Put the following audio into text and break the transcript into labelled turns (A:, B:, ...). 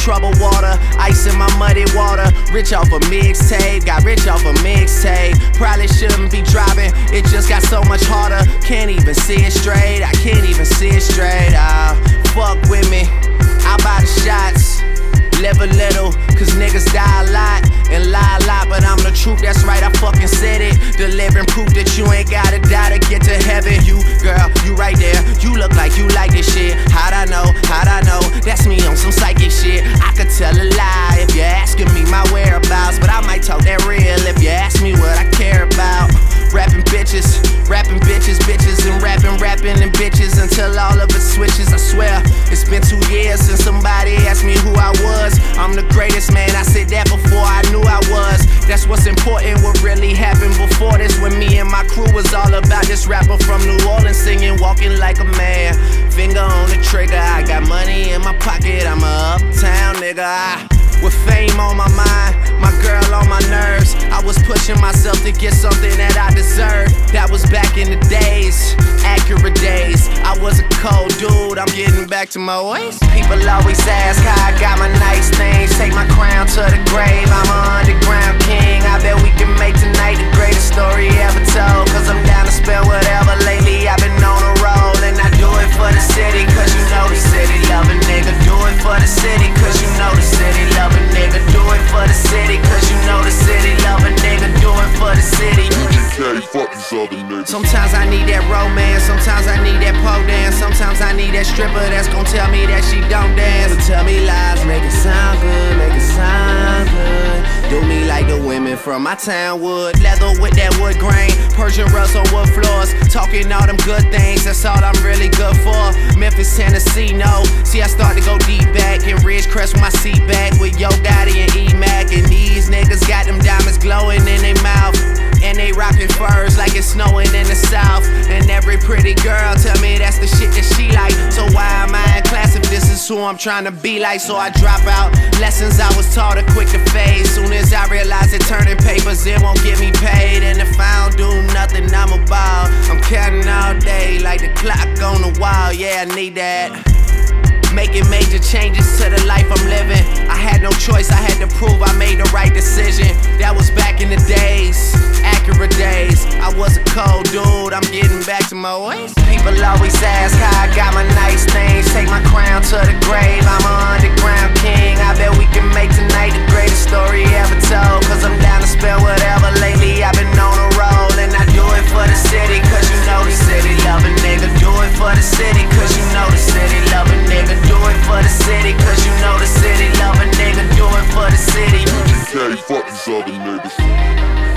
A: troubled water, ice in my muddy water. Rich off a mixtape, got rich off a mixtape. Probably shouldn't be driving, it just got so much harder. Can't even see it straight, I can't even see it straight. Fuck with me, I'll buy the shots. Live a little, cause niggas die a lot and lie a lot, but I'm the truth, that's right, I fucking said it. Delivering proof that you ain't gotta die to get to heaven. You, girl, you right there, you look like you like this shit. How'd I know, that's me on some psychic shit. I could tell a lie if you're asking me my whereabouts, but I might talk that real if you ask me what I care about. Rapping bitches, and rapping and bitches until all of it switches. I swear, it's been 2 years since somebody asked me who I was. I'm the greatest, man, I said that before I knew I was. That's what's important, what really happened before this. When me and my crew was all about this rapper from New Orleans singing, walking like a man. Finger on the trigger, I got money in my pocket, I'm a uptown nigga. With fame on my mind, my girl on my nerves, I was pushing myself to get something that I deserved. That was back in the days, accurate days. I was a cold dude, I'm getting back to my ways. People always ask how I got my nice things. Take my crown to the grave, I'm an underground king. I bet we can make tonight the greatest story ever told. Cause I'm down to spend whatever. Lately I've been on a roll, and I do it for the city. Cause you know the city love a nigga. Do it for the city, cause you know the city love a nigga. Do it for the city, cause you know the city love a nigga. Do it for the city.
B: Fuck these other niggas.
A: Sometimes I need that romance, sometimes I need that pole dance. Sometimes I need that stripper that's gon' tell me that she don't dance. But tell me lies, make it sound good, make it sound good. Do me like the women from my town would. Leather with that wood grain, Persian rugs on wood floors. Talking all them good things, that's all I'm really good for. Memphis, Tennessee, no. See, I start to go deep back in Ridgecrest with my seat back with Yo Gotti and E-Mac. And these niggas got them diamonds glowing in their mouth, and they rockin' furs like it's snowing in the south. And every pretty girl tell me that's the shit that she like. So why am I in class if this is who I'm trying to be like? So I drop out lessons I was taught are quick to fade. Soon as I realize that turning papers, it won't get me paid. And if I don't do nothing, I'm a ball. I'm counting all day like the clock on the wall. Yeah, I need that. Making major changes to the life I'm living. I had no choice, I had to prove I made the right decision. That was back in the days, accurate days. I was a cold dude, I'm getting back to my ways. People always ask how I got my nice things. Take my crown to the grave, I'm an underground king. I bet we can make tonight the greatest story ever told. Cause I'm down to spend whatever. Lately I've been on a roll, and I do it for the city. Cause you know the city love a nigga. Do it for the city, cause you know the city love a nigga. Do it for the city, cause you know the city love a nigga. Do it for the city.
B: Fuck these other niggas.